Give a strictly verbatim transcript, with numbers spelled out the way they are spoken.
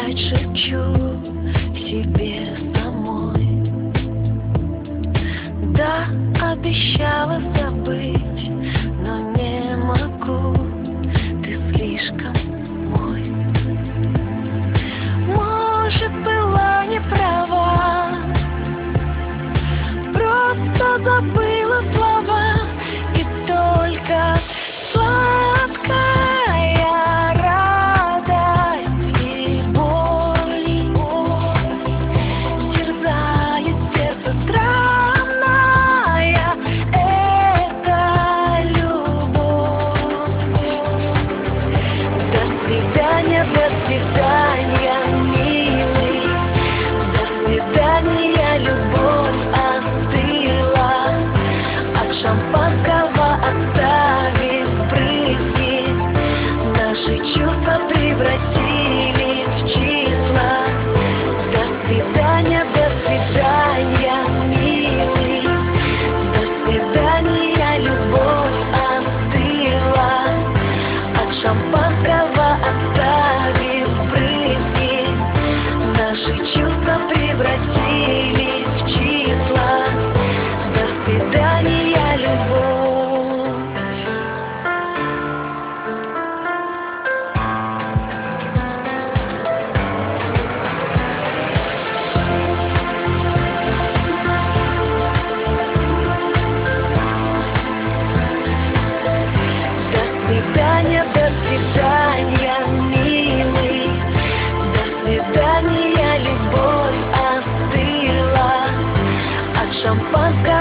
опять шепчу себе самой. Да, обещала забыть, но не могу, ты слишком мой. Может, была не права, просто забыла слова, и только сладкая радость и боль терзает сердце странная эта любовь. До свидания, до свидания, милый, до свидания, любовь остыла. От шампанского оставив брызги, наши чувства превратились в числа. До свидания, до свидания, милый, до свидания, любовь остыла. От шампанского оставив брызги, наши чувства превратились в числа. До свидания, любовь. До свидания, до свидания, милый, до свидания, любовь остыла. От шампанского